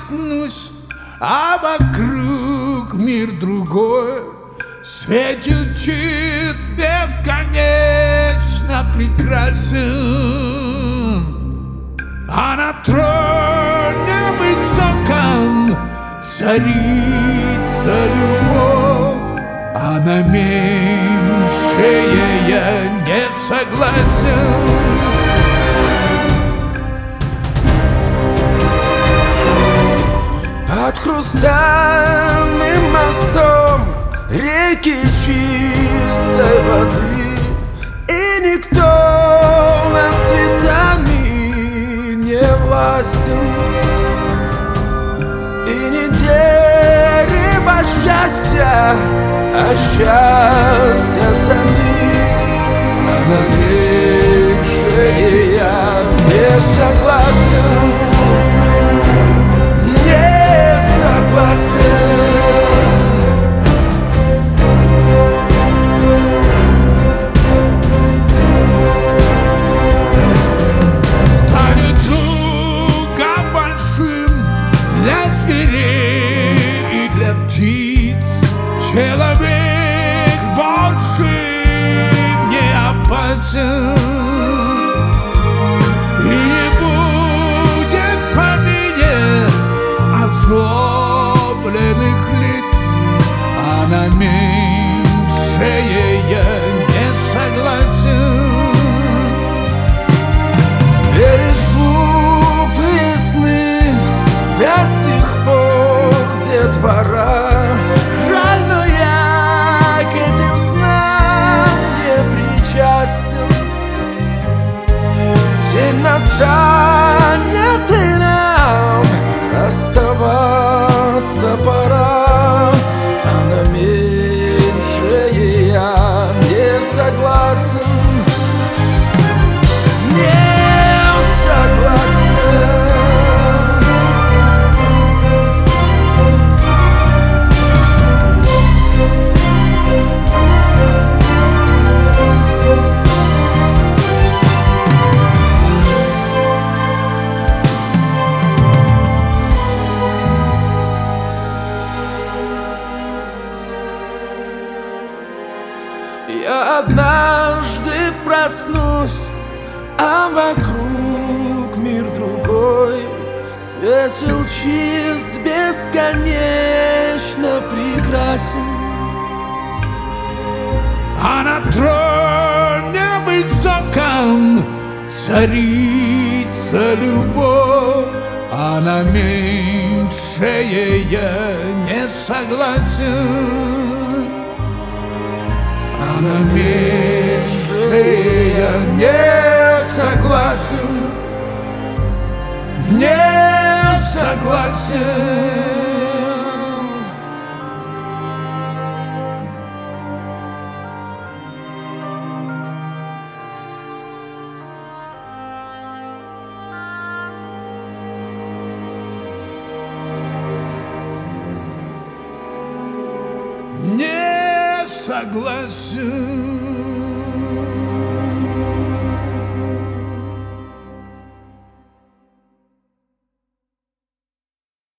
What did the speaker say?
проснусь, а вокруг мир другой светит чист, бесконечно прекрасен. А на троне высоком царица любовь, а на меньшее я не согласен. Под хрустальным мостом реки чистой воды, и никто над цветами не властен, и не дерево счастья, а счастье сады, а на меньшее я не согласен. Станет другом большим для зверей и для птиц. Человек больше не опасен, и не будет помине озлобленных лиц, а на меньшее я не согласен. Верит в глупые сны до сих пор детвора. Жаль, но я к этим снам не причастен. День настанет, и нам расставаться пора, а на меньшее я не согласен. Я однажды проснусь, а вокруг мир другой светил чист, бесконечно прекрасен. А на троне высоком царица любовь, а на меньшее я не согласен. А на меньшее я не согласен, не согласен. Не согласен.